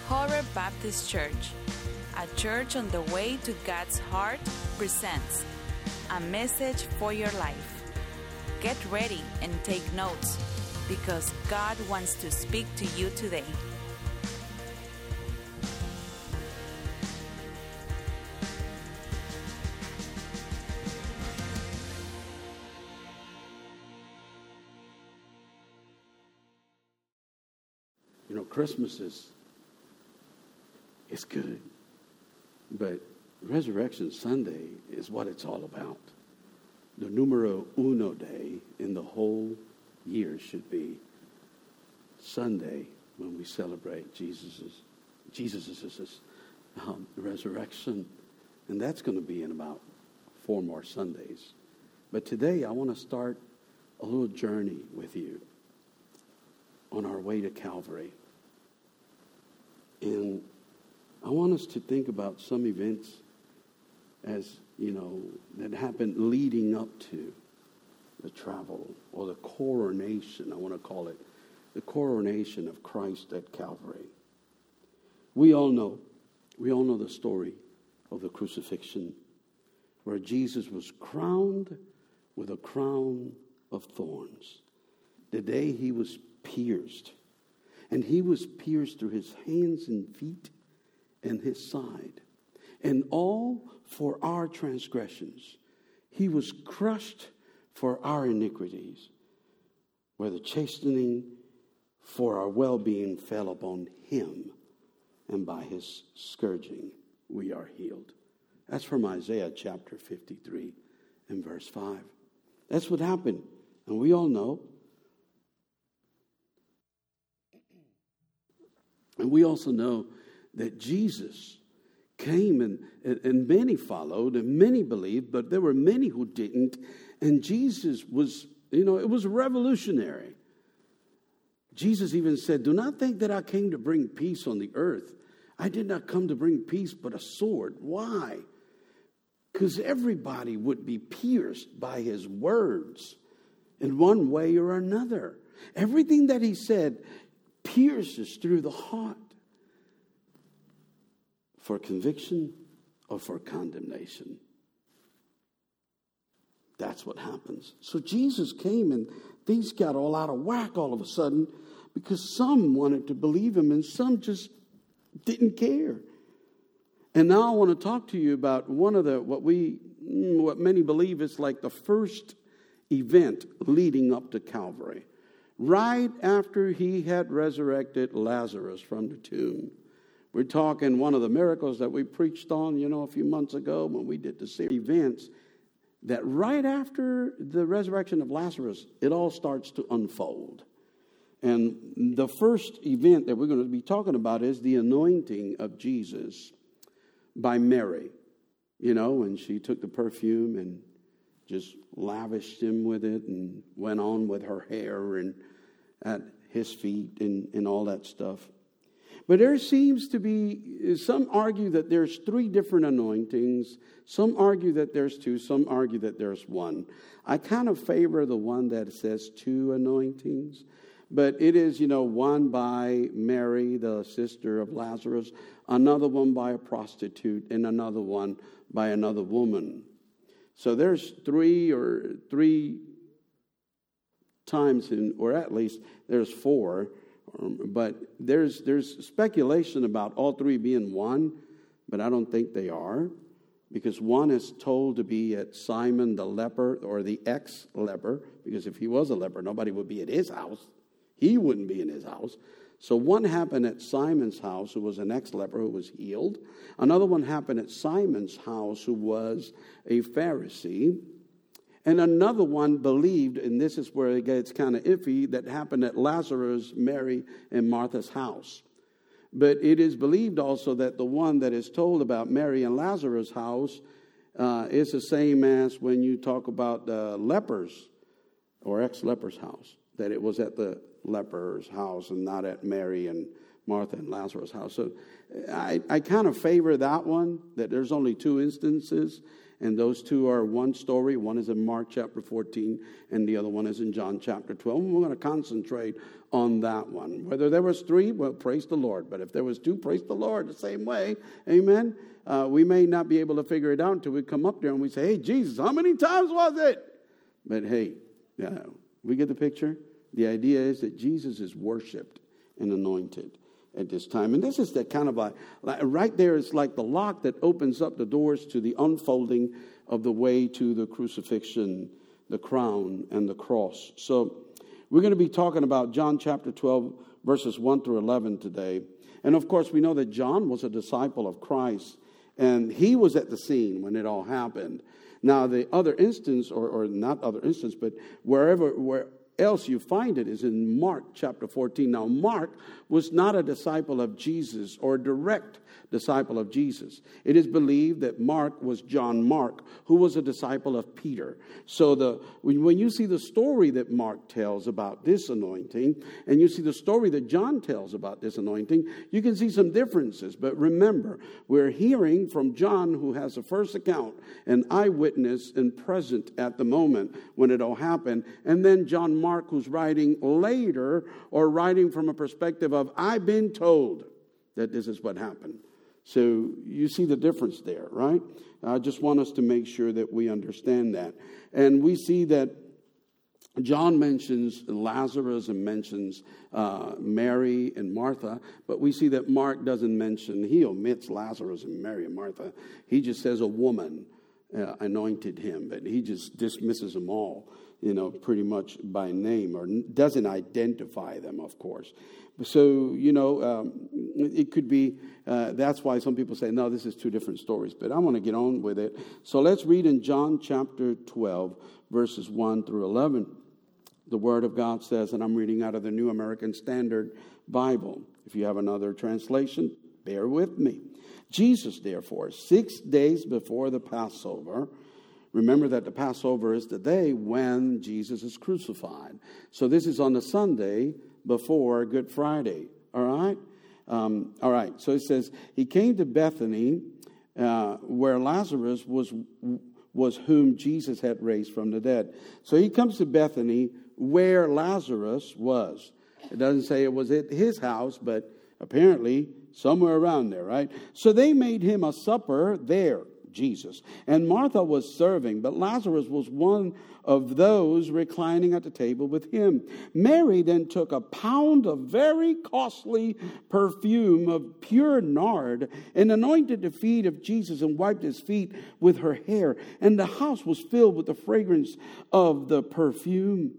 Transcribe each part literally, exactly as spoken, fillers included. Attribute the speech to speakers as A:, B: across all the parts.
A: Horeb Baptist Church, a church on the way to God's heart, presents a message for your life. Get ready and take notes, because God wants to speak to you today.
B: You know, Christmas is, it's good, but Resurrection Sunday is what it's all about. The numero uno day in the whole year should be Sunday when we celebrate Jesus's Jesus's um, resurrection, and that's going to be in about four more Sundays. But today I want to start a little journey with you on our way to Calvary. And I want us to think about some events as, you know, that happened leading up to the travel or the coronation, I want to call it, the coronation of Christ at Calvary. We all know, we all know the story of the crucifixion, where Jesus was crowned with a crown of thorns. The day he was pierced, and he was pierced through his hands and feet and his side, and all for our transgressions. He was crushed for our iniquities, where the chastening for our well-being fell upon him, and by his scourging we are healed. That's from Isaiah chapter fifty-three and verse five. That's what happened, and we all know. And we also know that Jesus came and, and many followed and many believed, but there were many who didn't. And Jesus was, you know, it was revolutionary. Jesus even said, "Do not think that I came to bring peace on the earth. I did not come to bring peace, but a sword." Why? Because everybody would be pierced by his words in one way or another. Everything that he said pierces through the heart for conviction or for condemnation. That's what happens. So Jesus came and things got all out of whack all of a sudden because some wanted to believe him and some just didn't care. And now I want to talk to you about one of the, what we, what many believe is like the first event leading up to Calvary. Right after he had resurrected Lazarus from the tomb. We're talking one of the miracles that we preached on, you know, a few months ago when we did the series events, that right after the resurrection of Lazarus, it all starts to unfold. And the first event that we're going to be talking about is the anointing of Jesus by Mary. You know, when she took the perfume and just lavished him with it and went on with her hair and at his feet and, and all that stuff. But there seems to be, some argue that there's three different anointings. Some argue that there's two. Some argue that there's one. I kind of favor the one that says two anointings. But it is, you know, one by Mary, the sister of Lazarus, another one by a prostitute, and another one by another woman. So there's three or three times, in, or at least there's four, um, but there's there's speculation about all three being one, but I don't think they are, because one is told to be at Simon the leper, or the ex-leper, because if he was a leper, nobody would be at his house. He wouldn't be in his house. So one happened at Simon's house, who was an ex-leper who was healed. Another one happened at Simon's house, who was a Pharisee. And another one believed, and this is where it gets kind of iffy, that happened at Lazarus, Mary, and Martha's house. But it is believed also that the one that is told about Mary and Lazarus' house uh, is the same as when you talk about the lepers or ex-leper's house, that it was at the leper's house and not at Mary and Martha and Lazarus' house. So I, I kind of favor that one, that there's only two instances. And those two are one story. One is in Mark chapter fourteen, and the other one is in John chapter twelve. And we're going to concentrate on that one. Whether there was three, well, praise the Lord. But if there was two, praise the Lord the same way. Amen. Uh, we may not be able to figure it out until we come up there and we say, hey, Jesus, how many times was it? But hey, yeah, we get the picture. The idea is that Jesus is worshipped and anointed at this time. And this is the kind of like, like right there is like the lock that opens up the doors to the unfolding of the way to the crucifixion, the crown, and the cross. So we're going to be talking about John chapter twelve, verses one through eleven today. And of course, we know that John was a disciple of Christ, and he was at the scene when it all happened. Now, the other instance, or, or not other instance, but wherever, where else you find it is in Mark chapter fourteen. Now, Mark was not a disciple of Jesus or a direct disciple of Jesus. It is believed that Mark was John Mark, who was a disciple of Peter. So the when, when you see the story that Mark tells about this anointing, and you see the story that John tells about this anointing, you can see some differences. But remember, we're hearing from John, who has the first account, an eyewitness and present at the moment when it all happened, and then John Mark, who's writing later, or writing from a perspective of, I've been told that this is what happened. So you see the difference there, right? I just want us to make sure that we understand that. And we see that John mentions Lazarus and mentions uh, Mary and Martha, but we see that Mark doesn't mention, he omits Lazarus and Mary and Martha. He just says a woman uh, anointed him, but he just dismisses them all, you know, pretty much by name, or doesn't identify them, of course. So, you know, um, it could be, uh, that's why some people say, no, this is two different stories. But I want to get on with it. So let's read in John chapter twelve, verses one through eleven. The Word of God says, and I'm reading out of the New American Standard Bible. If you have another translation, bear with me. Jesus, therefore, six days before the Passover, remember that the Passover is the day when Jesus is crucified. So this is on the Sunday before Good Friday, all right? Um, all right, so it says, he came to Bethany, uh, where Lazarus was, was whom Jesus had raised from the dead. So he comes to Bethany, where Lazarus was. It doesn't say it was at his house, but apparently somewhere around there, right? So they made him a supper there, Jesus. And Martha was serving, but Lazarus was one of those reclining at the table with him. Mary then took a pound of very costly perfume of pure nard and anointed the feet of Jesus and wiped his feet with her hair. And the house was filled with the fragrance of the perfume.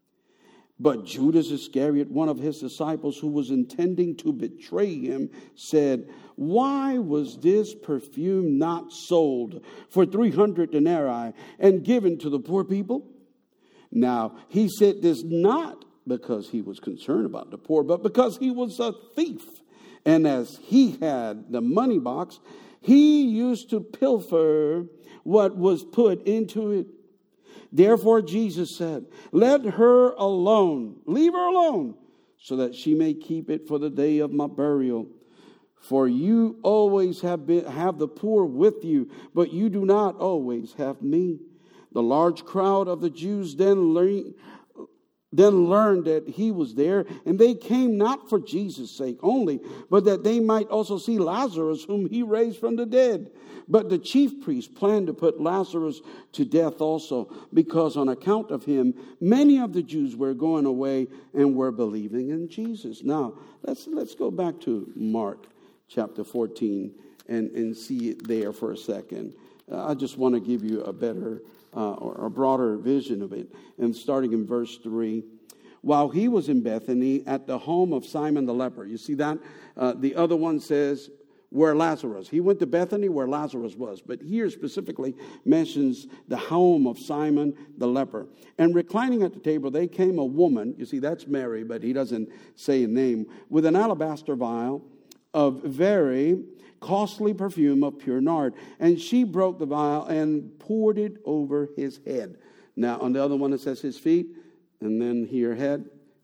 B: But Judas Iscariot, one of his disciples who was intending to betray him, said, why was this perfume not sold for three hundred denarii and given to the poor people? Now, he said this not because he was concerned about the poor, but because he was a thief. And as he had the money box, he used to pilfer what was put into it. Therefore, Jesus said, let her alone, leave her alone, so that she may keep it for the day of my burial. For you always have been, have the poor with you, but you do not always have me. The large crowd of the Jews then learned, then learned that he was there, and they came not for Jesus' sake only, but that they might also see Lazarus, whom he raised from the dead. But the chief priests planned to put Lazarus to death also, because on account of him, many of the Jews were going away and were believing in Jesus. Now, let's let's go back to Mark chapter fourteen and, and see it there for a second. Uh, I just want to give you a better uh, or a broader vision of it. And starting in verse three, while he was in Bethany at the home of Simon the leper. You see that? Uh, the other one says, where Lazarus. He went to Bethany where Lazarus was. But here specifically mentions the home of Simon the leper. And reclining at the table, they came a woman. You see, that's Mary, but he doesn't say a name. With an alabaster vial of very costly perfume of pure nard. And she broke the vial and poured it over his head. Now, on the other one it says his feet. And then here head.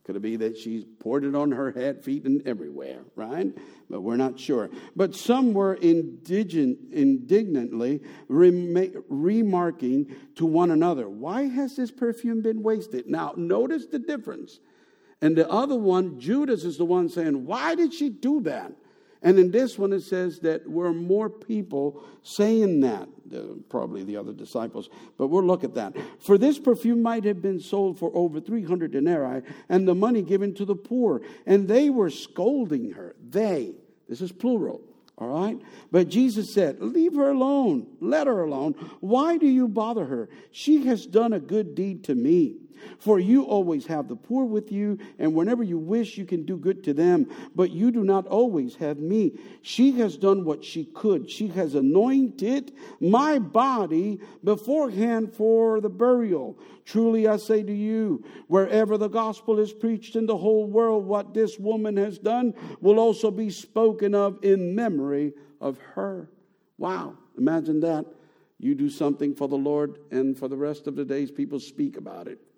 B: Could it be that she's poured it on her head, feet, and everywhere, right? But we're not sure. But some were indigent, indignantly rem- remarking to one another, why has this perfume been wasted? Now, notice the difference. And the other one, Judas, is the one saying, why did she do that? And in this one, it says that were more people saying that, uh, probably the other disciples. But we'll look at that. For this perfume might have been sold for over three hundred denarii, and the money given to the poor. And they were scolding her. They, this is plural, all right? But Jesus said, leave her alone. Let her alone. Why do you bother her? She has done a good deed to me. For you always have the poor with you, and whenever you wish, you can do good to them. But you do not always have me. She has done what she could. She has anointed my body beforehand for the burial. Truly I say to you, wherever the gospel is preached in the whole world, what this woman has done will also be spoken of in memory of her. Wow, imagine that. You do something for the Lord, and for the rest of the days, people speak about it.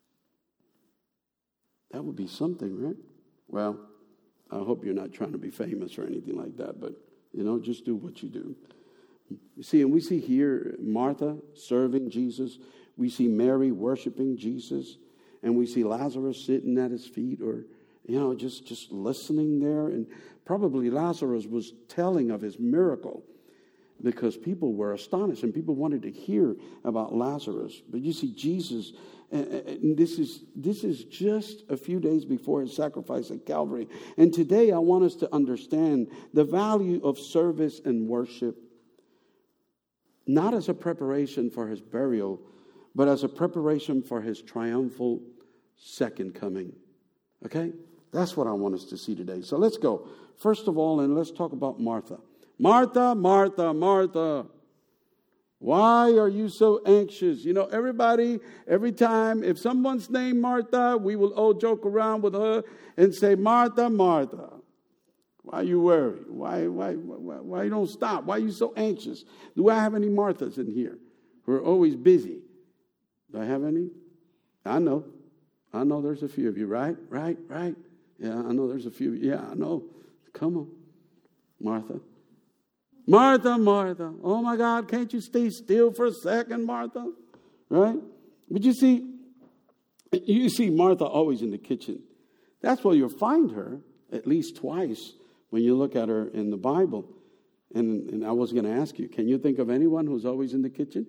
B: That would be something, right? Well, I hope you're not trying to be famous or anything like that, but, you know, just do what you do. You see, and we see here Martha serving Jesus. We see Mary worshiping Jesus. And we see Lazarus sitting at his feet or, you know, just, just listening there. And probably Lazarus was telling of his miracle because people were astonished and people wanted to hear about Lazarus. But you see, Jesus... And this is this is just a few days before his sacrifice at Calvary. And today I want us to understand the value of service and worship, not as a preparation for his burial, but as a preparation for his triumphal second coming. Okay? That's what I want us to see today. So let's go. First of all, and let's talk about Martha. Martha, Martha, Martha. Why are you so anxious? You know, everybody, every time, if someone's named Martha, we will all joke around with her and say, Martha, Martha, why are you worried? Why, why, why, why you don't stop? Why are you so anxious? Do I have any Marthas in here who are always busy? Do I have any? I know. I know there's a few of you, right? Right, right. Yeah, I know there's a few. Yeah, I know. Come on, Martha. Martha, Martha, oh my God, can't you stay still for a second, Martha? Right? But you see, you see Martha always in the kitchen. That's where you'll find her at least twice when you look at her in the Bible. And, and I was going to ask you, can you think of anyone who's always in the kitchen?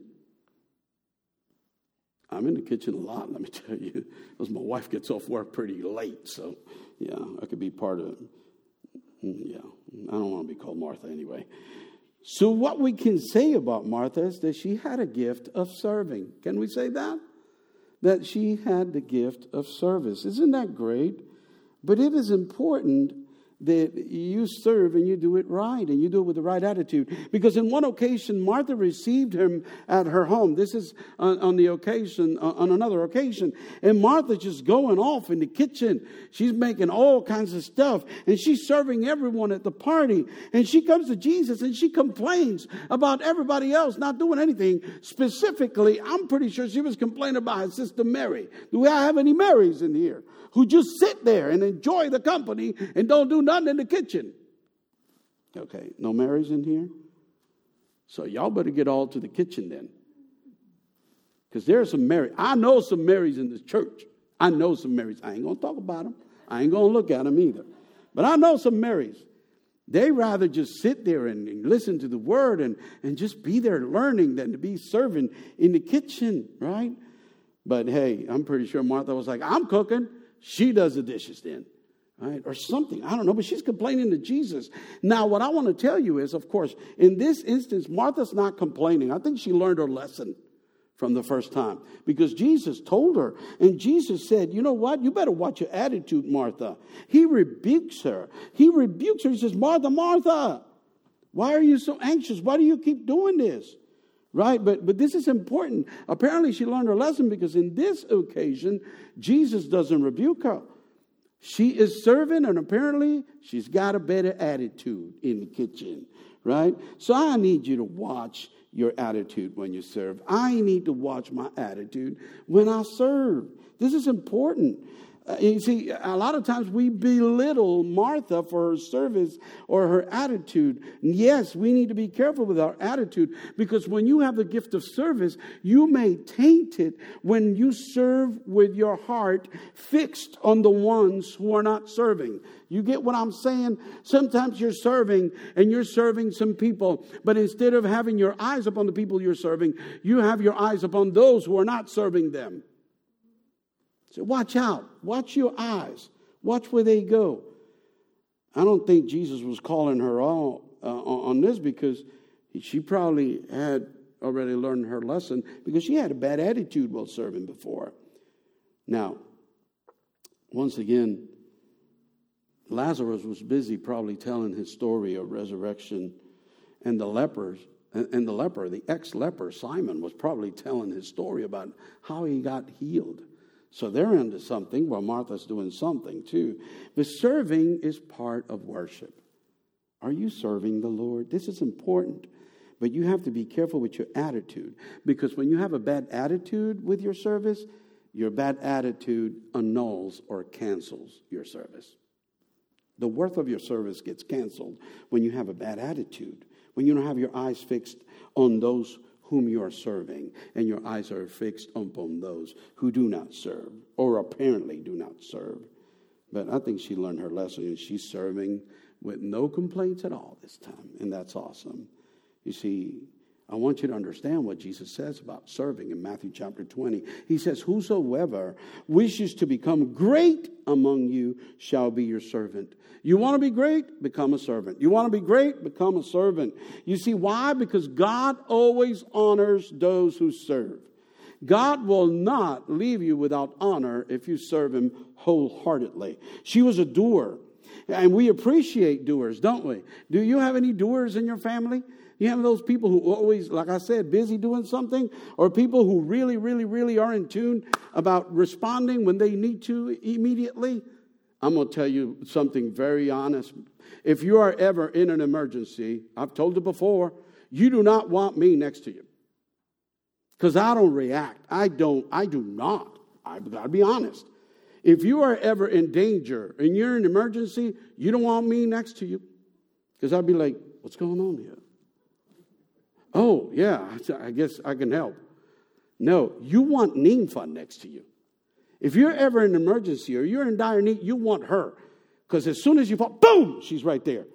B: I'm in the kitchen a lot, let me tell you, because my wife gets off work pretty late. So, yeah, I could be part of it. Yeah, I don't want to be called Martha anyway. So what we can say about Martha is that she had a gift of serving. Can we say that? That she had the gift of service. Isn't that great? But it is important that you serve and you do it right and you do it with the right attitude. Because in one occasion, Martha received him at her home. This is on, on the occasion, on another occasion. And Martha's just going off in the kitchen. She's making all kinds of stuff. And she's serving everyone at the party. And she comes to Jesus and she complains about everybody else not doing anything. Specifically, I'm pretty sure she was complaining about her sister Mary. Do we have any Marys in here who just sit there and enjoy the company and don't do nothing in the kitchen? Okay, no Marys in here? So y'all better get all to the kitchen then. Because there are some Marys. I know some Marys in this church. I know some Marys. I ain't going to talk about them. I ain't going to look at them either. But I know some Marys. They rather just sit there and, and listen to the word and, and just be there learning than to be serving in the kitchen, right? But hey, I'm pretty sure Martha was like, I'm cooking. She does the dishes then, right? Or something. I don't know, but she's complaining to Jesus. Now, what I want to tell you is, of course, in this instance, Martha's not complaining. I think she learned her lesson from the first time because Jesus told her. And Jesus said, you know what? You better watch your attitude, Martha. He rebukes her. He rebukes her. He says, Martha, Martha, why are you so anxious? Why do you keep doing this? Right? But but this is important. Apparently she learned her lesson because in this occasion, Jesus doesn't rebuke her. She is serving and apparently she's got a better attitude in the kitchen. Right? So I need you to watch your attitude when you serve. I need to watch my attitude when I serve. This is important. Uh, you see, a lot of times we belittle Martha for her service or her attitude. And yes, we need to be careful with our attitude, because when you have the gift of service, you may taint it when you serve with your heart fixed on the ones who are not serving. You get what I'm saying? Sometimes you're serving and you're serving some people, but instead of having your eyes upon the people you're serving, you have your eyes upon those who are not serving them. So watch out. Watch your eyes. Watch where they go. I don't think Jesus was calling her on, uh, on this because she probably had already learned her lesson, because she had a bad attitude while serving before. Now, once again, Lazarus was busy probably telling his story of resurrection, and the lepers, and the leper, the ex-leper, Simon, was probably telling his story about how he got healed. So they're into something while Martha's doing something too. But serving is part of worship. Are you serving the Lord? This is important. But you have to be careful with your attitude. Because when you have a bad attitude with your service, your bad attitude annuls or cancels your service. The worth of your service gets canceled when you have a bad attitude. When you don't have your eyes fixed on those whom you are serving, and your eyes are fixed upon those who do not serve, or apparently do not serve. But I think she learned her lesson, and she's serving with no complaints at all this time, and that's awesome. You see, I want you to understand what Jesus says about serving in Matthew chapter twenty. He says, whosoever wishes to become great among you shall be your servant. You want to be great? Become a servant. You want to be great? Become a servant. You see why? Because God always honors those who serve. God will not leave you without honor if you serve him wholeheartedly. She was a doer, and we appreciate doers, don't we? Do you have any doers in your family? You have those people who always, like I said, busy doing something, or people who really, really, really are in tune about responding when they need to immediately? I'm going to tell you something very honest. If you are ever in an emergency, I've told you before, you do not want me next to you. Because I don't react. I don't, I do not. I've got to be honest. If you are ever in danger and you're in an emergency, you don't want me next to you. Because I'd be like, what's going on here? Oh, yeah, I guess I can help. No, you want Nympha next to you. If you're ever in an emergency or you're in dire need, you want her. Because as soon as you fall, boom, she's right there.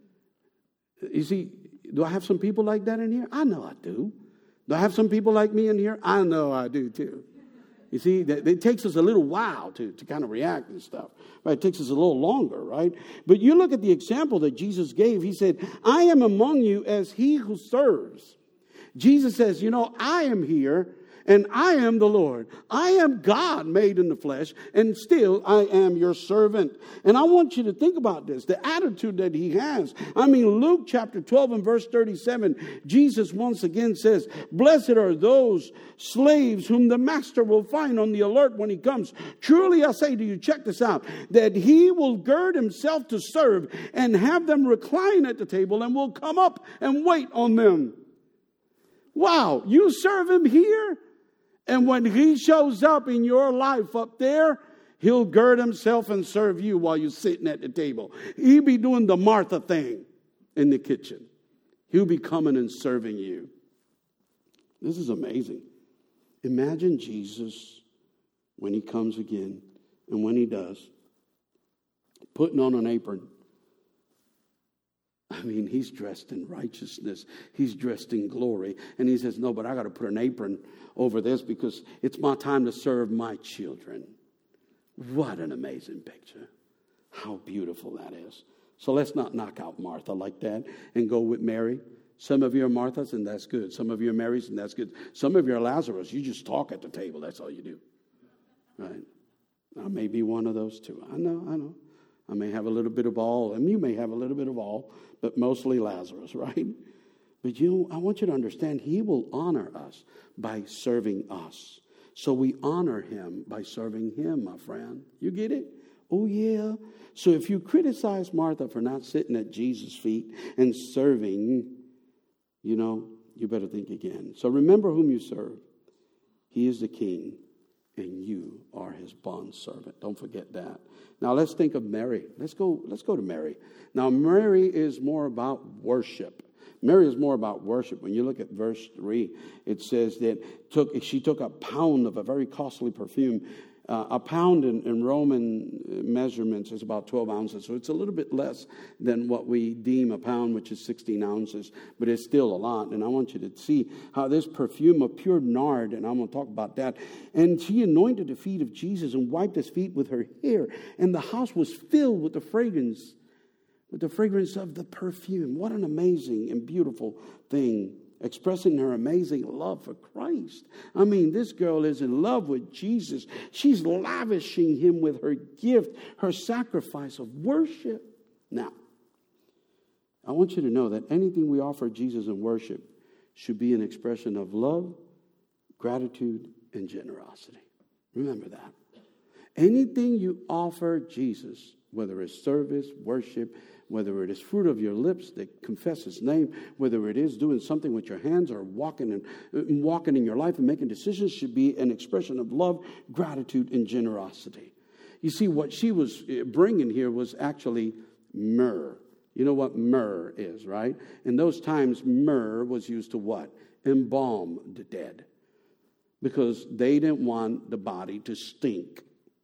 B: You see, do I have some people like that in here? I know I do. Do I have some people like me in here? I know I do too. You see, it takes us a little while to, to kind of react and stuff. Right? It takes us a little longer, right? But you look at the example that Jesus gave. He said, I am among you as he who serves. Jesus says, you know, I am here and I am the Lord. I am God made in the flesh, and still I am your servant. And I want you to think about this, the attitude that he has. I mean, Luke chapter twelve and verse thirty-seven, Jesus once again says, blessed are those slaves whom the master will find on the alert when he comes. Truly I say to you, check this out, that he will gird himself to serve and have them recline at the table and will come up and wait on them. Wow, you serve him here? And when he shows up in your life up there, he'll gird himself and serve you while you're sitting at the table. He'll be doing the Martha thing in the kitchen. He'll be coming and serving you. This is amazing. Imagine Jesus when he comes again, and when he does, putting on an apron. I mean, he's dressed in righteousness. He's dressed in glory. And he says, no, but I got to put an apron over this because it's my time to serve my children. What an amazing picture. How beautiful that is. So let's not knock out Martha like that and go with Mary. Some of you are Marthas, and that's good. Some of you are Marys, and that's good. Some of you are Lazarus. You just talk at the table. That's all you do. Right? I may be one of those too. I know, I know. I may have a little bit of all, and you may have a little bit of all, but mostly Lazarus, right? But you know, I want you to understand, he will honor us by serving us. So we honor him by serving him, my friend. You get it? Oh, yeah. So if you criticize Martha for not sitting at Jesus' feet and serving, you know, you better think again. So remember whom you serve. He is the King, and you are his bondservant. Don't forget that. Now let's think of Mary. Let's go, let's go to Mary. Now Mary is more about worship. Mary is more about worship. When you look at verse three, it says that took she took a pound of a very costly perfume. Uh, a pound in, in Roman measurements is about twelve ounces. So it's a little bit less than what we deem a pound, which is sixteen ounces. But it's still a lot. And I want you to see how this perfume of pure nard, and I'm going to talk about that. And she anointed the feet of Jesus and wiped his feet with her hair. And the house was filled with the fragrance, with the fragrance of the perfume. What an amazing and beautiful thing. Expressing her amazing love for Christ. I mean, this girl is in love with Jesus. She's lavishing him with her gift, her sacrifice of worship. Now, I want you to know that anything we offer Jesus in worship should be an expression of love, gratitude, and generosity. Remember that. Anything you offer Jesus, whether it's service, worship, whether it is fruit of your lips that confess his name, whether it is doing something with your hands or walking and walking in your life and making decisions, should be an expression of love, gratitude, and generosity. You see, what she was bringing here was actually myrrh. You know what myrrh is, right? In those times, myrrh was used to what? Embalm the dead. Because they didn't want the body to stink.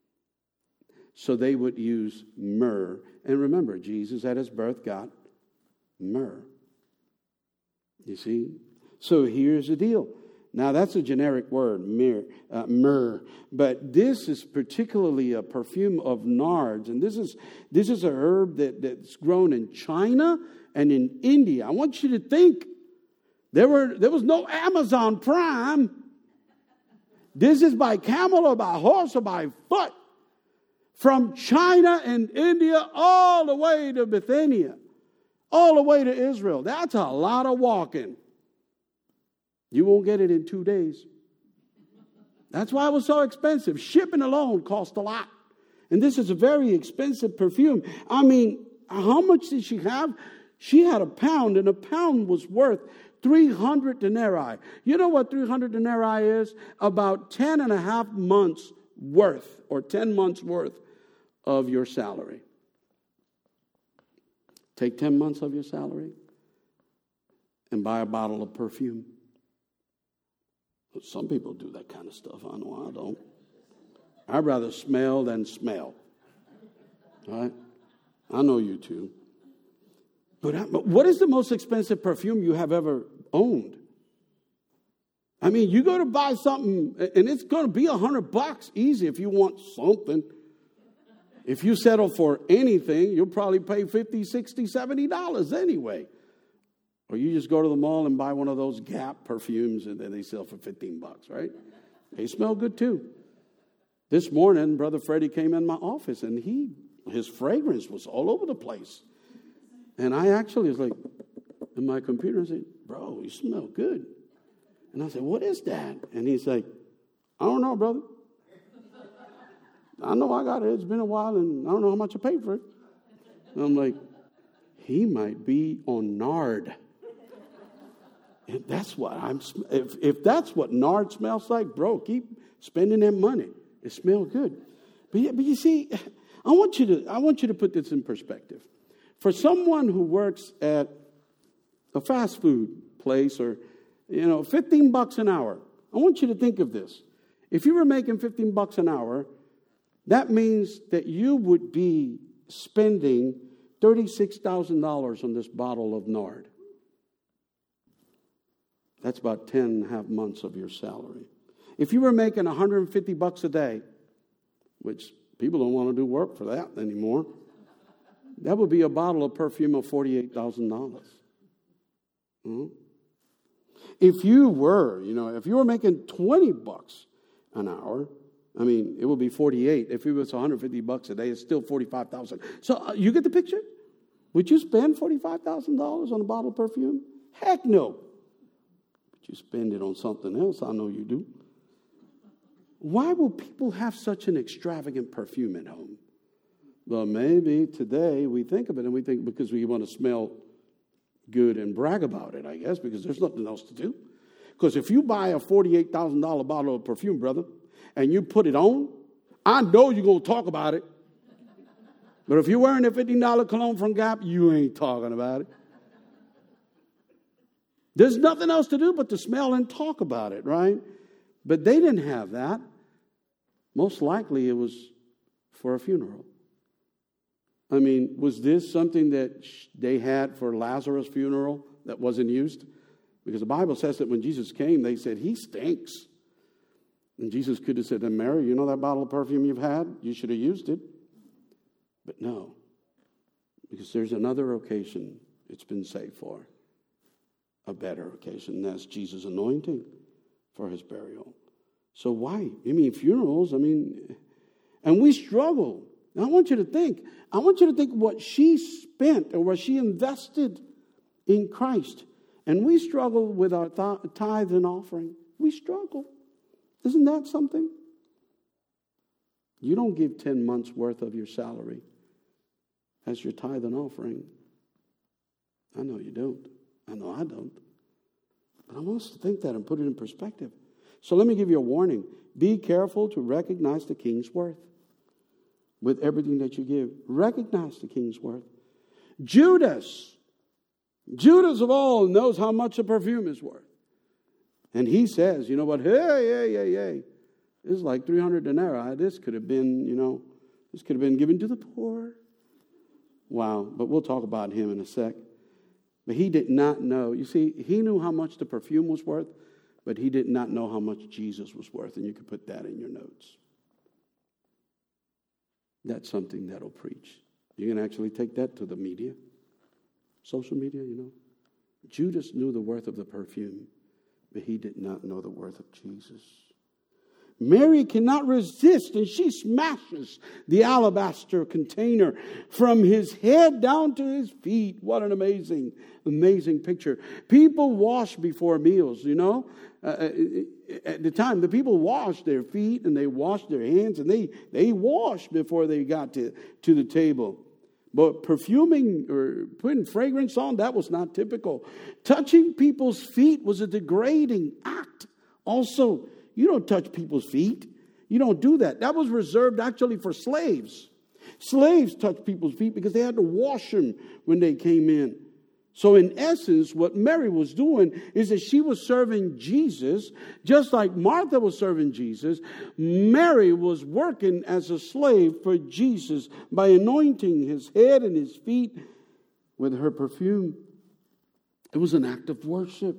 B: So they would use myrrh. And remember, Jesus at his birth got myrrh. You see? So here's the deal. Now, that's a generic word, myrrh, uh, myrrh. But this is particularly a perfume of nards. And this is this is a herb that, that's grown in China and in India. I want you to think, there were there was no Amazon Prime. This is by camel or by horse or by foot. From China and India all the way to Bithynia, all the way to Israel. That's a lot of walking. You won't get it in two days. That's why it was so expensive. Shipping alone cost a lot. And this is a very expensive perfume. I mean, how much did she have? She had a pound, and a pound was worth three hundred denarii. You know what three hundred denarii is? About ten and a half months worth, or ten months worth of your salary. Take ten months of your salary and buy a bottle of perfume. Some people do that kind of stuff. I know I don't. I'd rather smell than smell. All right? I know you too. But, but what is the most expensive perfume you have ever owned? I mean, you go to buy something, and it's going to be a hundred bucks easy if you want something. If you settle for anything, you'll probably pay fifty, sixty, seventy dollars anyway. Or you just go to the mall and buy one of those Gap perfumes, and then they sell for fifteen bucks, right? They smell good too. This morning, Brother Freddie came in my office, and he his fragrance was all over the place. And I actually was like, in my computer, I said, bro, you smell good. And I said, what is that? And he's like, I don't know, brother. I know I got it. It's been a while, and I don't know how much I paid for it. And I'm like, he might be on nard. And that's what I'm. If if that's what nard smells like, bro, keep spending that money. It smells good. But but you see, I want you to I want you to put this in perspective. For someone who works at a fast food place, or you know, fifteen bucks an hour, I want you to think of this. If you were making fifteen bucks an hour, that means that you would be spending thirty-six thousand dollars on this bottle of nard. That's about ten and a half months of your salary. If you were making one hundred fifty bucks a day, which people don't want to do work for that anymore, that would be a bottle of perfume of forty-eight thousand dollars. Mm-hmm. If you were, you know, if you were making twenty bucks an hour, I mean, it would be forty-eight. If it was one hundred fifty bucks a day, it's still forty-five thousand. So uh, you get the picture? Would you spend forty-five thousand dollars on a bottle of perfume? Heck no. But you spend it on something else. I know you do. Why will people have such an extravagant perfume at home? Well, maybe today we think of it and we think because we want to smell good and brag about it, I guess, because there's nothing else to do. Because if you buy a forty-eight thousand dollars bottle of perfume, brother, and you put it on, I know you're going to talk about it. But if you're wearing a fifteen dollar cologne from Gap, you ain't talking about it. There's nothing else to do but to smell and talk about it, right? But they didn't have that. Most likely it was for a funeral. I mean, was this something that they had for Lazarus' funeral that wasn't used? Because the Bible says that when Jesus came, they said, he stinks. And Jesus could have said, then Mary, you know that bottle of perfume you've had? You should have used it. But no, because there's another occasion it's been saved for. A better occasion, and that's Jesus' anointing for his burial. So why? I mean, funerals, I mean, and we struggle. And I want you to think, I want you to think what she spent or what she invested in Christ. And we struggle with our th- tithe and offering. We struggle. Isn't that something? You don't give ten months worth of your salary as your tithe and offering. I know you don't. I know I don't. But I want us to think that and put it in perspective. So let me give you a warning. Be careful to recognize the king's worth with everything that you give. Recognize the king's worth. Judas, Judas of all knows how much a perfume is worth. And he says, you know what, hey, hey, hey, hey, this is like three hundred denarii. This could have been, you know, this could have been given to the poor. Wow, but we'll talk about him in a sec. But he did not know. You see, he knew how much the perfume was worth, but he did not know how much Jesus was worth. And you can put that in your notes. That's something that'll preach. You can actually take that to the media, social media, you know. Judas knew the worth of the perfume, but he did not know the worth of Jesus. Mary cannot resist, and she smashes the alabaster container from his head down to his feet. What an amazing, amazing picture. People wash before meals, you know. Uh, at the time, the people washed their feet and they washed their hands, and they, they washed before they got to, to the table. But perfuming or putting fragrance on, that was not typical. Touching people's feet was a degrading act. Also, you don't touch people's feet. You don't do that. That was reserved actually for slaves. Slaves touched people's feet because they had to wash them when they came in. So in essence, what Mary was doing is that she was serving Jesus, just like Martha was serving Jesus. Mary was working as a slave for Jesus by anointing his head and his feet with her perfume. It was an act of worship.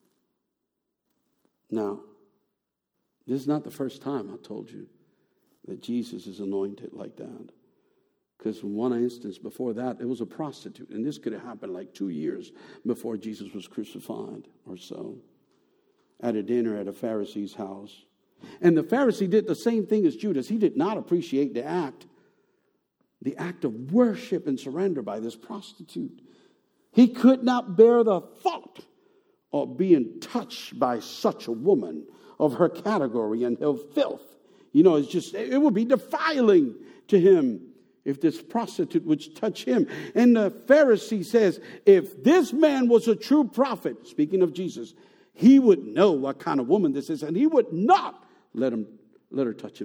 B: Now, this is not the first time I told you that Jesus is anointed like that. Because in one instance before that, it was a prostitute. And this could have happened like two years before Jesus was crucified or so. At a dinner at a Pharisee's house. And the Pharisee did the same thing as Judas. He did not appreciate the act. The act of worship and surrender by this prostitute. He could not bear the thought of being touched by such a woman of her category and her filth. You know, it's just, it would be defiling to him if this prostitute would touch him. And the Pharisee says, if this man was a true prophet, speaking of Jesus, he would know what kind of woman this is, and he would not let him let her touch him.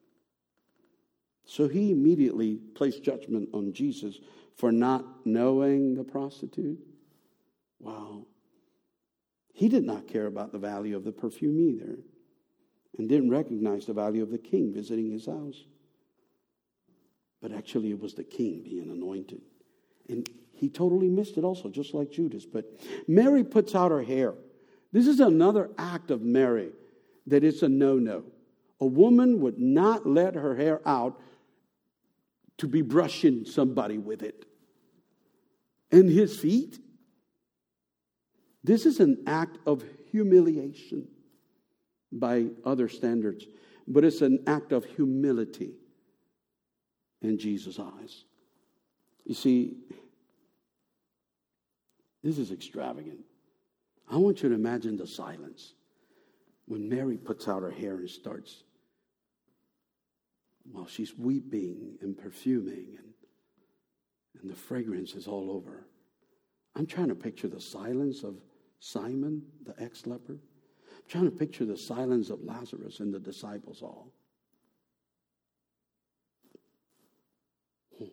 B: So he immediately placed judgment on Jesus for not knowing the prostitute. Wow. He did not care about the value of the perfume either, and didn't recognize the value of the king visiting his house. But actually it was the king being anointed. And he totally missed it also, just like Judas. But Mary puts out her hair. This is another act of Mary that is a no-no. A woman would not let her hair out to be brushing somebody with it. And his feet. This is an act of humiliation by other standards. But it's an act of humility in Jesus' eyes. You see, this is extravagant. I want you to imagine the silence when Mary puts out her hair and starts, while she's weeping and perfuming, and, and the fragrance is all over. I'm trying to picture the silence of Simon, the ex-leper. I'm trying to picture the silence of Lazarus and the disciples all. Hmm.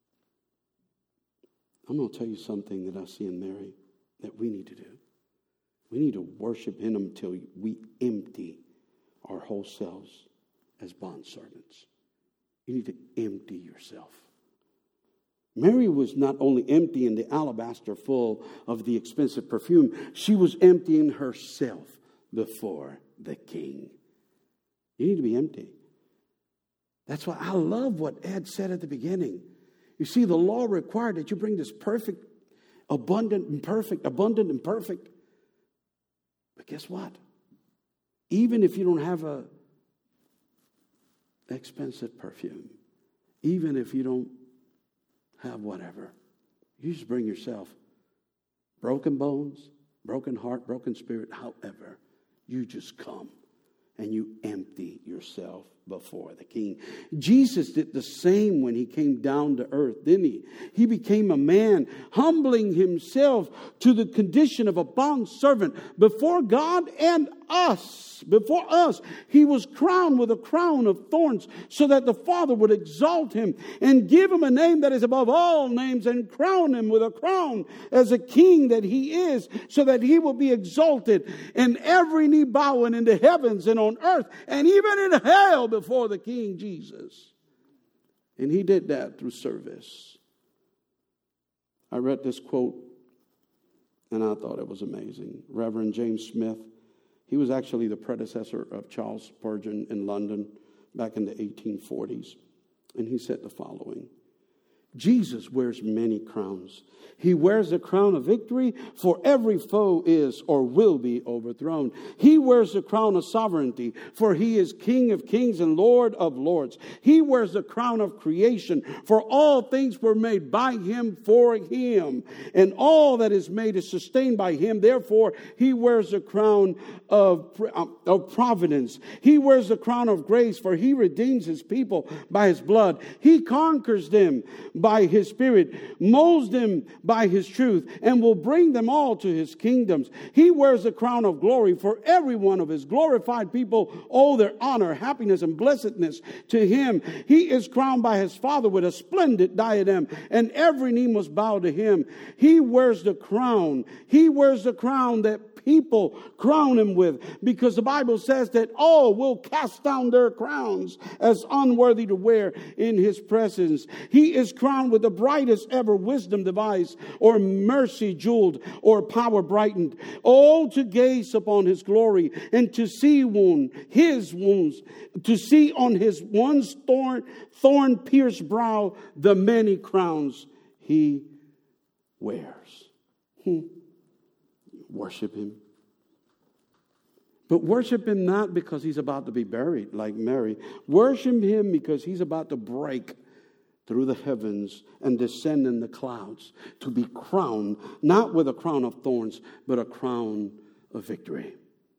B: I'm going to tell you something that I see in Mary that we need to do. We need to worship him until we empty our whole selves as bondservants. You need to empty yourself. Mary was not only emptying the alabaster full of the expensive perfume, she was emptying herself before the king. You need to be empty. That's why I love what Ed said at the beginning. You see, the law required that you bring this perfect, abundant and perfect, abundant and perfect. But guess what? Even if you don't have a expensive perfume, even if you don't have whatever, you just bring yourself. Broken bones, broken heart, broken spirit, however, you just come and you empty yourself before the king. Jesus did the same when he came down to earth, didn't he? He became a man, humbling himself to the condition of a bondservant before God and us. Before us, he was crowned with a crown of thorns so that the Father would exalt him and give him a name that is above all names and crown him with a crown as a king that he is, so that he will be exalted and every knee bowing in the heavens and on earth and even in hell before the King Jesus. And he did that through service. I read this quote and I thought it was amazing. Reverend James Smith, he was actually the predecessor of Charles Spurgeon in London back in the eighteen forties. And he said the following: Jesus wears many crowns. He wears the crown of victory, for every foe is or will be overthrown. He wears the crown of sovereignty, for he is King of kings and Lord of lords. He wears the crown of creation, for all things were made by him for him, and all that is made is sustained by him. Therefore, he wears the crown of, of providence. He wears the crown of grace, for he redeems his people by his blood. He conquers them by his Spirit, molds them by his truth, and will bring them all to his kingdoms. He wears the crown of glory, for every one of his glorified people owe their honor, happiness, and blessedness to him. He is crowned by his Father with a splendid diadem, and every knee must bow to him. He wears the crown. He wears the crown that people crown him with, because the Bible says that all will cast down their crowns as unworthy to wear in his presence. He is crowned with the brightest ever wisdom devised, or mercy jeweled, or power brightened. Oh, to gaze upon his glory, and to see wound his wounds, to see on his once thorn thorn pierced brow the many crowns he wears. Hmm. Worship him. But worship him not because he's about to be buried like Mary. Worship him because he's about to break through the heavens and descend in the clouds to be crowned, not with a crown of thorns, but a crown of victory.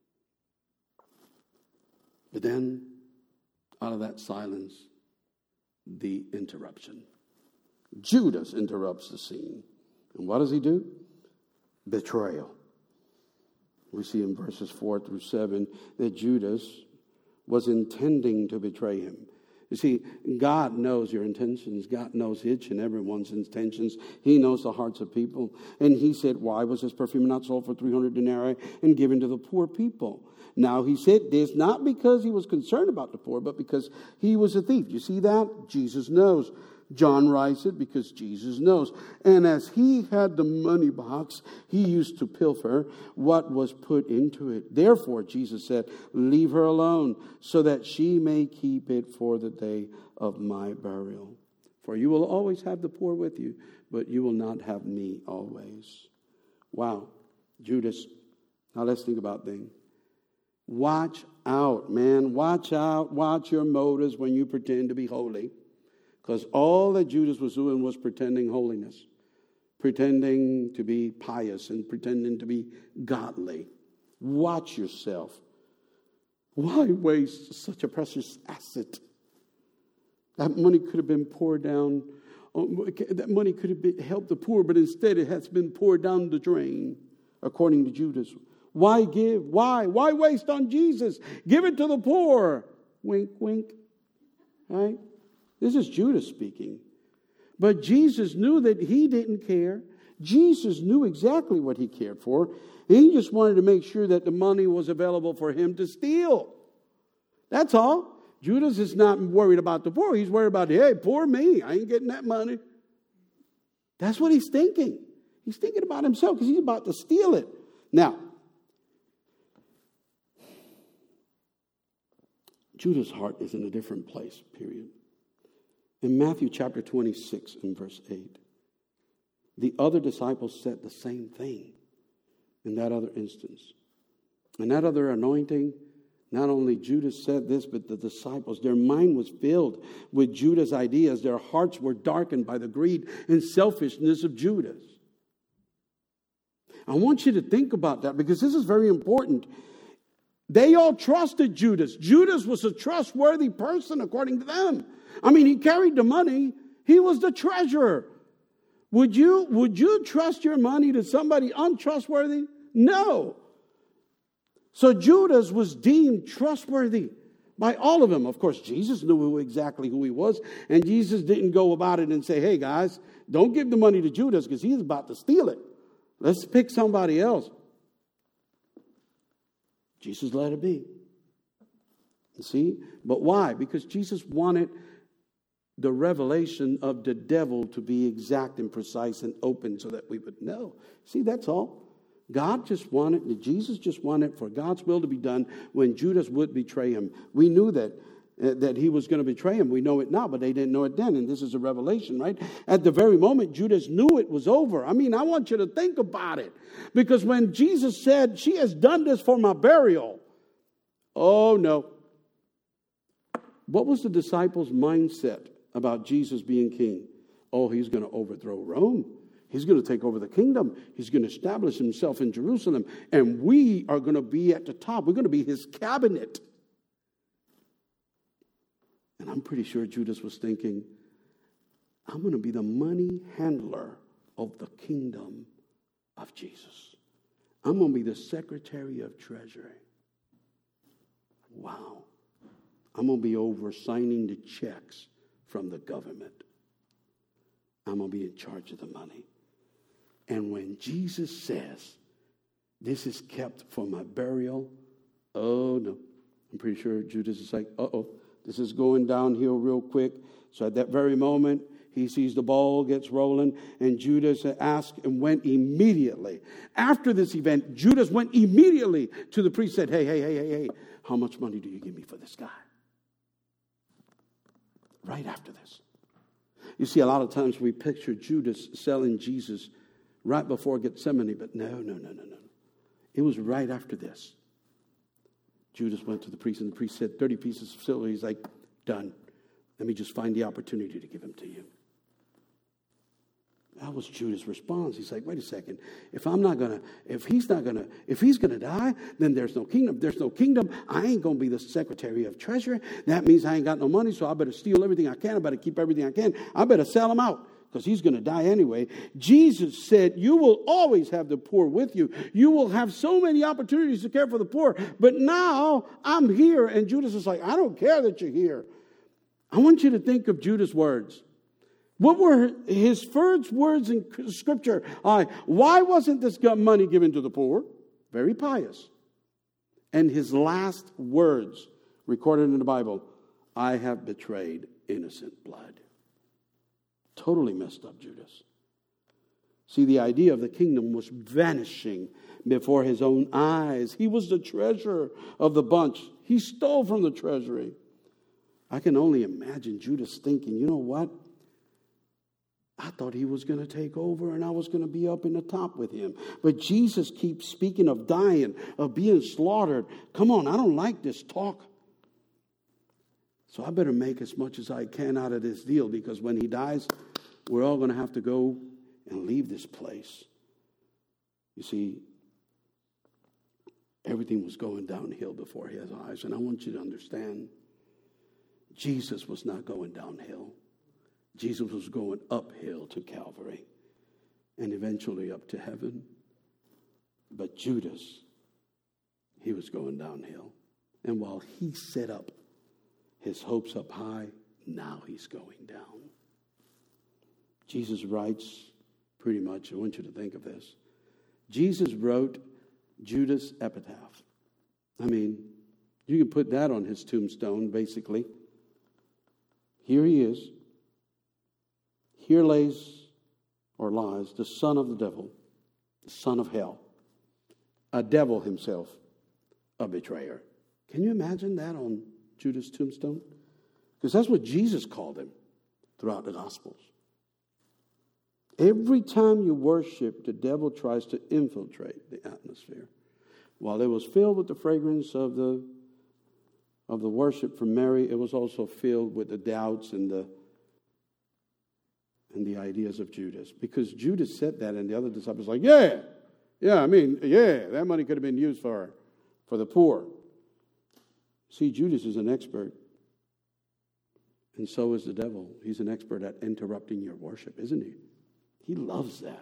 B: But then, out of that silence, the interruption. Judas interrupts the scene. And what does he do? Betrayal. We see in verses four through seven that Judas was intending to betray him. You see, God knows your intentions. God knows each and everyone's intentions. He knows the hearts of people. And he said, why was this perfume not sold for three hundred denarii and given to the poor people? Now, he said this not because he was concerned about the poor, but because he was a thief. You see that? Jesus knows. John writes it because Jesus knows. And as he had the money box, he used to pilfer what was put into it. Therefore, Jesus said, leave her alone so that she may keep it for the day of my burial. For you will always have the poor with you, but you will not have me always. Wow. Judas. Now let's think about things. Watch out, man. Watch out. Watch your motives when you pretend to be holy. Because all that Judas was doing was pretending holiness, pretending to be pious and pretending to be godly. Watch yourself. Why waste such a precious asset? That money could have been poured down. That money could have been, helped the poor, but instead it has been poured down the drain, according to Judas. Why give? Why? Why waste on Jesus? Give it to the poor. Wink, wink. Right? This is Judas speaking. But Jesus knew that he didn't care. Jesus knew exactly what he cared for. He just wanted to make sure that the money was available for him to steal. That's all. Judas is not worried about the poor. He's worried about, hey, poor me. I ain't getting that money. That's what he's thinking. He's thinking about himself because he's about to steal it. Now, Judas' heart is in a different place, period. In Matthew chapter twenty-six and verse eight, the other disciples said the same thing in that other instance. In that other anointing, not only Judas said this, but the disciples, their mind was filled with Judas' ideas. Their hearts were darkened by the greed and selfishness of Judas. I want you to think about that because this is very important. They all trusted Judas. Judas was a trustworthy person according to them. I mean, he carried the money. He was the treasurer. Would you, would you trust your money to somebody untrustworthy? No. So Judas was deemed trustworthy by all of them. Of course, Jesus knew who, exactly who he was. And Jesus didn't go about it and say, hey, guys, don't give the money to Judas because he's about to steal it. Let's pick somebody else. Jesus let it be. You see? But why? Because Jesus wanted the revelation of the devil to be exact and precise and open so that we would know. See, that's all. God just wanted, Jesus just wanted for God's will to be done when Judas would betray him. We knew that, uh, that he was going to betray him. We know it now, but they didn't know it then. And this is a revelation, right? At the very moment, Judas knew it was over. I mean, I want you to think about it. Because when Jesus said, she has done this for my burial. Oh, no. What was the disciples' mindset about Jesus being king? Oh, he's going to overthrow Rome. He's going to take over the kingdom. He's going to establish himself in Jerusalem. And we are going to be at the top. We're going to be his cabinet. And I'm pretty sure Judas was thinking, I'm going to be the money handler of the kingdom of Jesus. I'm going to be the secretary of treasury. Wow. I'm going to be over signing the checks from the government. I'm going to be in charge of the money. And when Jesus says, this is kept for my burial, oh no. I'm pretty sure Judas is like, uh-oh, this is going downhill real quick. So at that very moment, he sees the ball gets rolling, and Judas asked and went immediately. After this event, Judas went immediately to the priest and said, hey, hey, hey, hey, hey, how much money do you give me for this guy? Right after this. You see, a lot of times we picture Judas selling Jesus right before Gethsemane, but no, no, no, no, no. It was right after this. Judas went to the priest, and the priest said, thirty pieces of silver. He's like, done. Let me just find the opportunity to give them to you. That was Judas' response. He's like, wait a second. If I'm not going to, if he's not going to, if he's going to die, then there's no kingdom. If there's no kingdom, I ain't going to be the secretary of treasury. That means I ain't got no money, so I better steal everything I can. I better keep everything I can. I better sell him out because he's going to die anyway. Jesus said, you will always have the poor with you. You will have so many opportunities to care for the poor. But now I'm here. And Judas is like, I don't care that you're here. I want you to think of Judas' words. What were his first words in Scripture? Uh, why wasn't this money given to the poor? Very pious. And his last words recorded in the Bible, I have betrayed innocent blood. Totally messed up Judas. See, the idea of the kingdom was vanishing before his own eyes. He was the treasurer of the bunch. He stole from the treasury. I can only imagine Judas thinking, you know what? I thought he was going to take over and I was going to be up in the top with him. But Jesus keeps speaking of dying, of being slaughtered. Come on, I don't like this talk. So I better make as much as I can out of this deal because when he dies, we're all going to have to go and leave this place. You see, everything was going downhill before his eyes. And I want you to understand, Jesus was not going downhill. Jesus was going uphill to Calvary and eventually up to heaven. But Judas he was going downhill. And while he set up his hopes up high, now he's going down. Jesus writes, pretty much, I want you to think of this. Jesus wrote Judas' epitaph. I mean, you can put that on his tombstone, basically. Here he is. Here lays or lies the son of the devil, the son of hell, a devil himself, a betrayer. Can you imagine that on Judas' tombstone? Because that's what Jesus called him throughout the Gospels. Every time you worship, the devil tries to infiltrate the atmosphere. While it was filled with the fragrance of the of the worship from Mary, it was also filled with the doubts and the and the ideas of Judas. Because Judas said that, and the other disciples were like, yeah, yeah, I mean, yeah, that money could have been used for, for the poor. See, Judas is an expert. And so is the devil. He's an expert at interrupting your worship, isn't he? He loves that.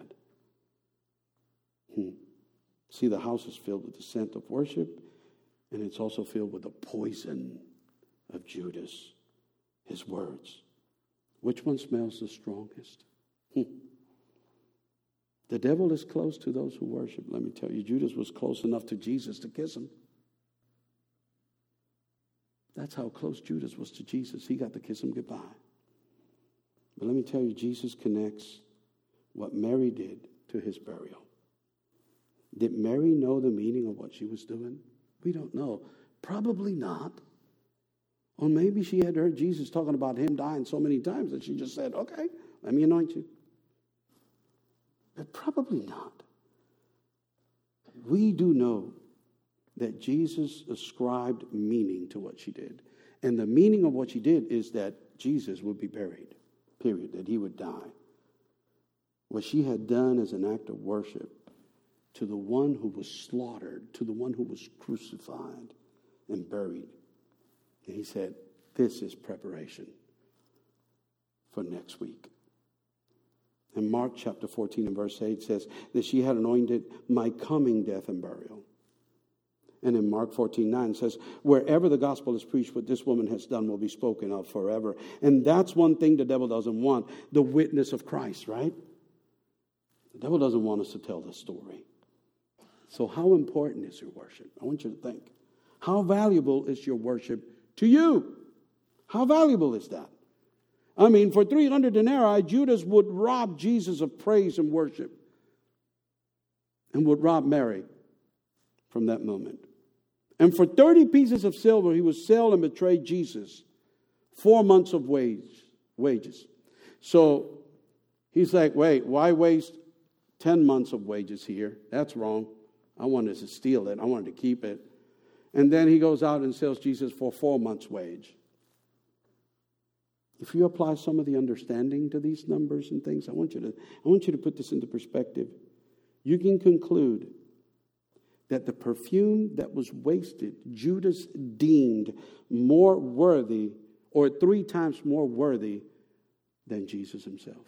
B: Hmm. See, the house is filled with the scent of worship, and it's also filled with the poison of Judas, his words. Which one smells the strongest? Hmm. The devil is close to those who worship. Let me tell you, Judas was close enough to Jesus to kiss him. That's how close Judas was to Jesus. He got to kiss him goodbye. But let me tell you, Jesus connects what Mary did to his burial. Did Mary know the meaning of what she was doing? We don't know. Probably not. Or maybe she had heard Jesus talking about him dying so many times that she just said, okay, let me anoint you. But probably not. We do know that Jesus ascribed meaning to what she did. And the meaning of what she did is that Jesus would be buried, period, that he would die. What she had done as an act of worship to the one who was slaughtered, to the one who was crucified and buried. And he said, this is preparation for next week. And Mark chapter fourteen and verse eight says that she had anointed my coming death and burial. And in Mark fourteen nine says, wherever the gospel is preached, what this woman has done will be spoken of forever. And that's one thing the devil doesn't want, the witness of Christ, right? The devil doesn't want us to tell the story. So how important is your worship? I want you to think. How valuable is your worship to you? How valuable is that? I mean, for three hundred denarii, Judas would rob Jesus of praise and worship and would rob Mary from that moment. And for thirty pieces of silver, he would sell and betray Jesus. Four months of wage, wages. So he's like, wait, why waste ten months of wages here? That's wrong. I wanted to steal it. I wanted to keep it. And then he goes out and sells Jesus for four months' wage. If you apply some of the understanding to these numbers and things, I want you to, I want you to put this into perspective. You can conclude that the perfume that was wasted, Judas deemed more worthy, or three times more worthy than Jesus himself.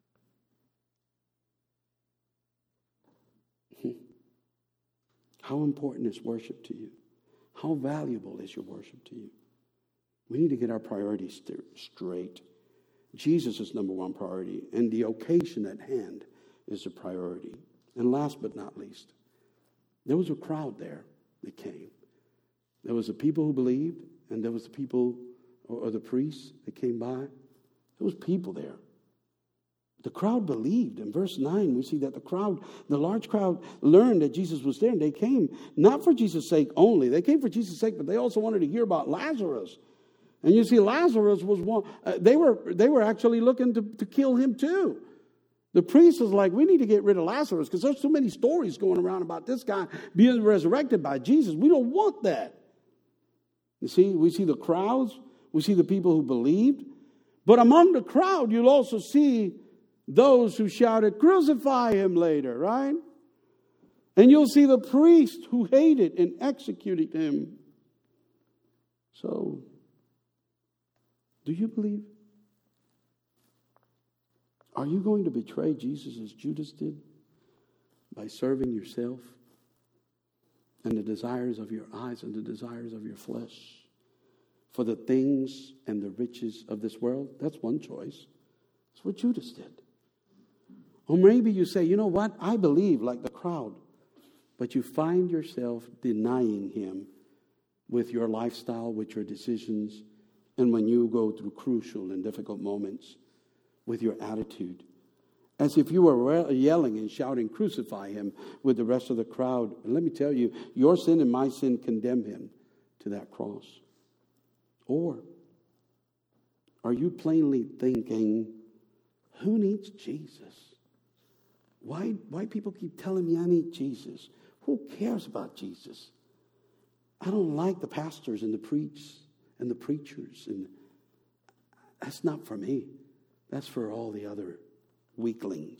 B: How important is worship to you? How valuable is your worship to you? We need to get our priorities straight. Jesus is number one priority, and the occasion at hand is a priority. And last but not least, there was a crowd there that came. There was the people who believed, and there was the people, or, or the priests that came by. There was people there. The crowd believed. In verse nine, we see that the crowd, the large crowd, learned that Jesus was there, and they came not for Jesus' sake only. They came for Jesus' sake, but they also wanted to hear about Lazarus. And you see, Lazarus was one. Uh, they were they were actually looking to, to kill him too. The priest was like, we need to get rid of Lazarus because there's too many stories going around about this guy being resurrected by Jesus. We don't want that. You see, we see the crowds. We see the people who believed. But among the crowd, you'll also see those who shouted, crucify him later, right? And you'll see the priest who hated and executed him. So, do you believe? Are you going to betray Jesus as Judas did by serving yourself? and the desires of your eyes and the desires of your flesh for the things and the riches of this world. That's one choice. That's what Judas did. Or maybe you say, you know what? I believe like the crowd. But you find yourself denying him with your lifestyle, with your decisions, and when you go through crucial and difficult moments with your attitude. As if you were yelling and shouting, crucify him with the rest of the crowd. And let me tell you, your sin and my sin condemn him to that cross. Or are you plainly thinking, who needs Jesus? Why, why people keep telling me I need Jesus? Who cares about Jesus? I don't like the pastors and the preach and the preachers. And that's not for me. That's for all the other weaklings.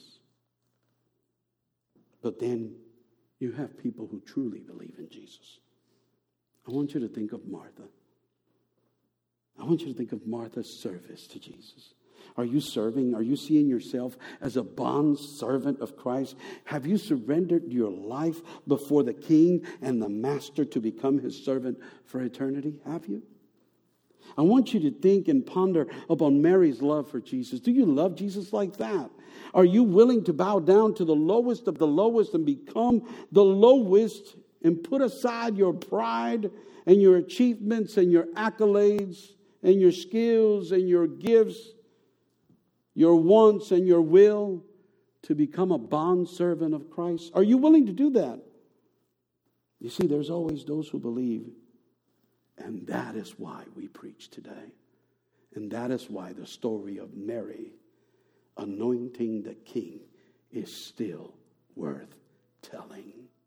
B: But then you have people who truly believe in Jesus. I want you to think of Martha. I want you to think of Martha's service to Jesus. Are you serving? Are you seeing yourself as a bond servant of Christ? Have you surrendered your life before the King and the Master to become his servant for eternity? Have you? I want you to think and ponder upon Mary's love for Jesus. Do you love Jesus like that? Are you willing to bow down to the lowest of the lowest and become the lowest and put aside your pride and your achievements and your accolades and your skills and your gifts, your wants and your will, to become a bondservant of Christ? Are you willing to do that? You see, there's always those who believe, and that is why we preach today. And that is why the story of Mary anointing the King is still worth telling.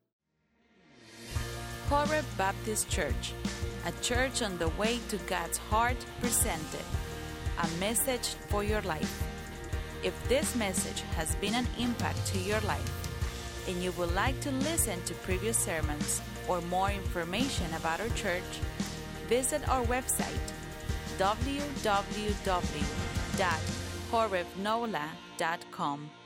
A: Horeb Baptist Church, a church on the way to God's heart, presented a message for your life. If this message has been an impact to your life and you would like to listen to previous sermons or more information about our church, visit our website w w w dot horeb nola dot com.